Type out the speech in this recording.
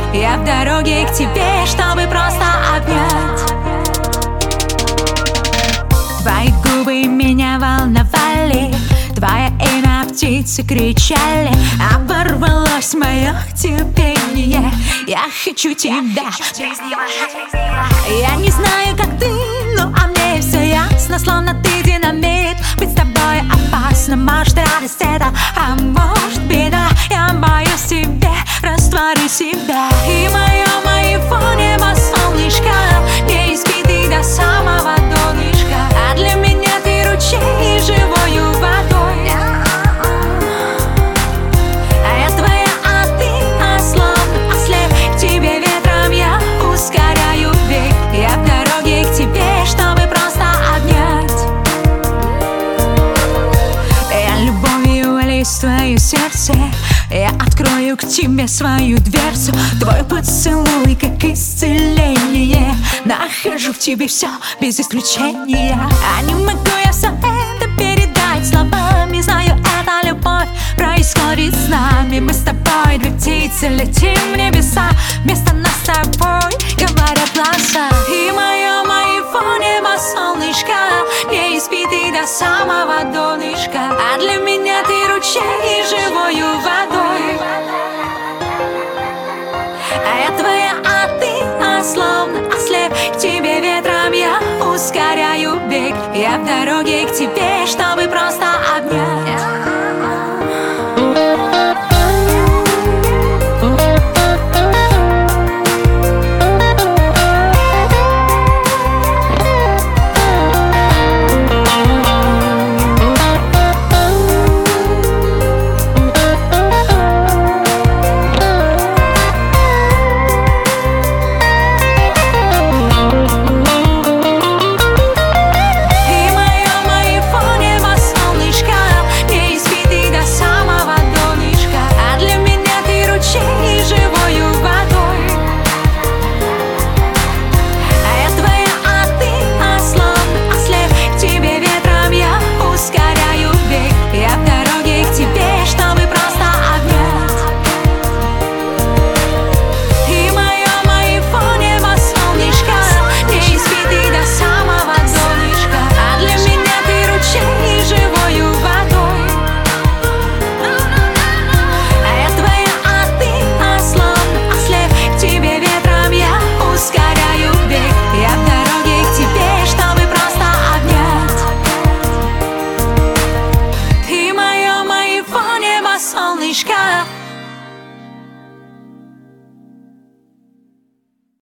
Я в дороге к тебе, чтобы просто обнять. Твои губы меня волновали, твое имя птицы кричали. Оборвалось мое терпение, я хочу тебя. Я не знаю, как ты, но мне все ясно, словно ты динамит. Быть с тобой опасно, может радость это, а может беда. Я боюсь тебе, раствори себя. И моего неба солнышко, не избитый до самого донышка. А для меня ты ручей живою водой. А я твоя, а ты словно ослеп. К тебе ветром я ускоряю бег. Я в дороге к тебе, чтобы просто обнять. Я любовью влюсь в твое сердце, я открою к тебе свою дверцу. Твой поцелуй как исцеление, нахожу в тебе все без исключения. А не могу я все это передать словами. Знаю, эта любовь происходит с нами. Мы с тобой две птицы, летим в небеса. Вместо нас с тобой говорят глаза. И моего неба солнышко, не избитый до самого донышка. А для меня ты ручей живою водой. А я твоя, а ты словно ослеп. К тебе ветром я ускоряю бег. Я в дороге к тебе, чтобы просто обнять.